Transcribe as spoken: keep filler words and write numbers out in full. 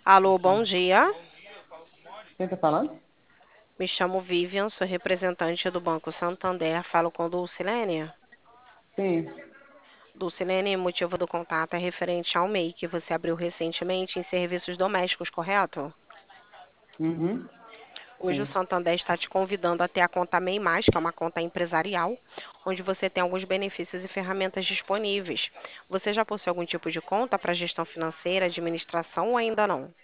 Alô, bom dia. Quem tá falando? Me chamo Vivian, sou representante do Banco Santander. Falo com Dulcilene. Sim. Dulcilene, o motivo do contato é referente ao M E I que você abriu recentemente em serviços domésticos, correto? Uhum. Hoje o Sim. Santander está te convidando a ter a conta M E I Mais, que é uma conta empresarial, onde você tem alguns benefícios e ferramentas disponíveis. Você já possui algum tipo de conta para gestão financeira, administração ou ainda não?